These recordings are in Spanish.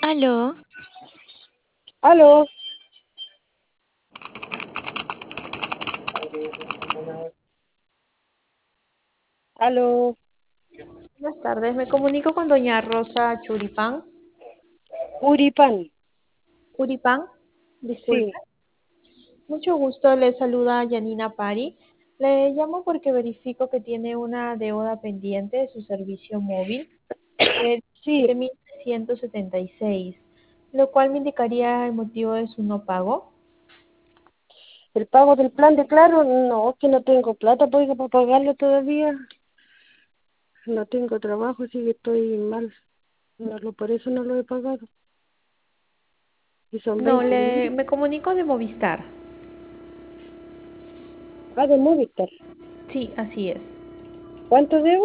Aló, Aló, aló, Buenas tardes, me comunico con doña Rosa Churipán. Uripán, Uripán, disculpe. sí, Mucho gusto, le saluda Yanina Pari. Le llamo porque verifico que tiene una deuda pendiente de su servicio móvil de sí, 7.376, lo cual me indicaría el motivo de su no pago. el pago del plan de Claro, no, que no tengo plata, pues, para pagarlo todavía, no tengo trabajo, sí que estoy mal, por eso no lo he pagado, y son No, 20.000, me comunico de Movistar. de Movistar, Sí, así es. ¿cuánto debo?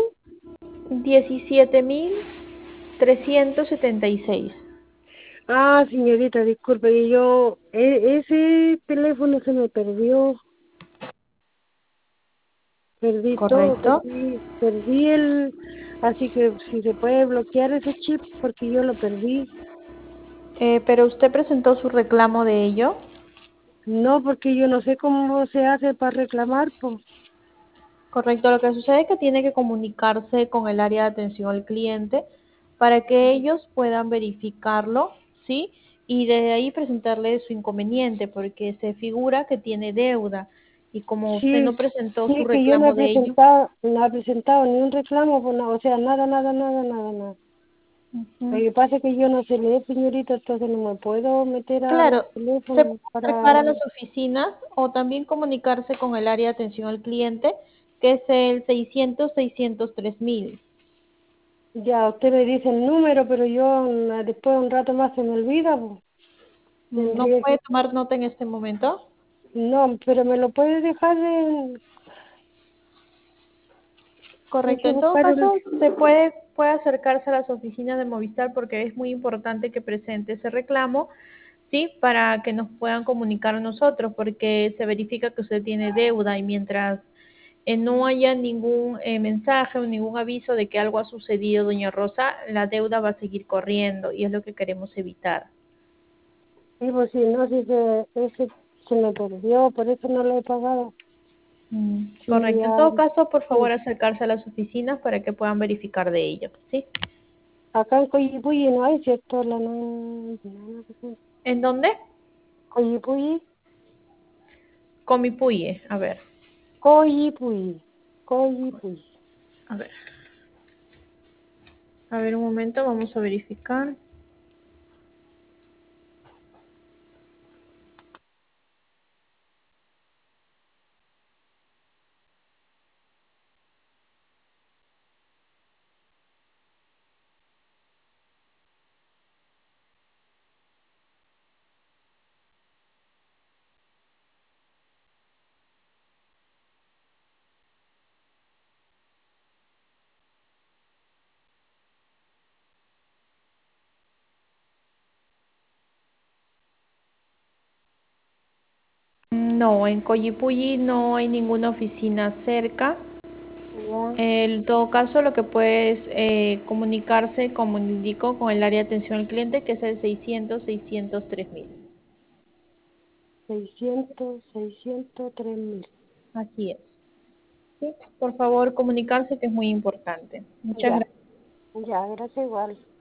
17.376. Ah, señorita, disculpe, ese teléfono se me perdió, perdí todo, ¿Correcto? así que si se puede bloquear ese chip, porque yo lo perdí. Pero usted presentó su reclamo de ello. No, porque yo no sé cómo se hace para reclamar, pues. Correcto, lo que sucede es que tiene que comunicarse con el área de atención al cliente para que ellos puedan verificarlo, ¿sí? Y de ahí presentarle su inconveniente, porque se figura que tiene deuda y como usted Sí, no presentó su sí, que yo reclamo de ello. no he presentado ni un reclamo, pues, no, o sea, nada, nada, nada, nada, nada. Lo Ujú. que pasa es que yo no sé leer, señorita, entonces no me puedo meter al Claro, se puede teléfono acercar para... a las oficinas o también comunicarse con el área de atención al cliente, que es el 600-603.000. Ya, usted me dice el número, pero yo después de un rato más se me olvida, pues. ¿No Tendría puede que... tomar nota en este momento? No, pero me lo puede dejar hay Correcto. que En todo buscar caso, puede acercarse a las oficinas de Movistar porque es muy importante que presente ese reclamo, ¿sí? Para que nos puedan comunicar a nosotros, porque se verifica que usted tiene deuda y mientras no haya ningún mensaje o ningún aviso de que algo ha sucedido, doña Rosa, la deuda va a seguir corriendo y es lo que queremos evitar. Sí, pues si no, si ese se me perdió, por eso no lo he pagado. Sí, Correcto. En todo caso, por favor, sí. acercarse a las oficinas para que puedan verificar de ello, ¿sí? Acá en Coyipuyi no hay, ¿cierto? No, ¿En dónde? Coyipuyi, Comipuye. A ver, Coyipuyi, Coyipuyi. a ver. A ver, un momento, vamos a verificar. No, en Coyipulli no hay ninguna oficina cerca. Ya, En todo caso, lo que puede es comunicarse, como indico, con el área de atención al cliente, que es el 600-603.000. 603.000. Así es. ¿Sí? Por favor, comunicarse, que es muy importante. Muchas Ya, gracias. ya, gracias igual.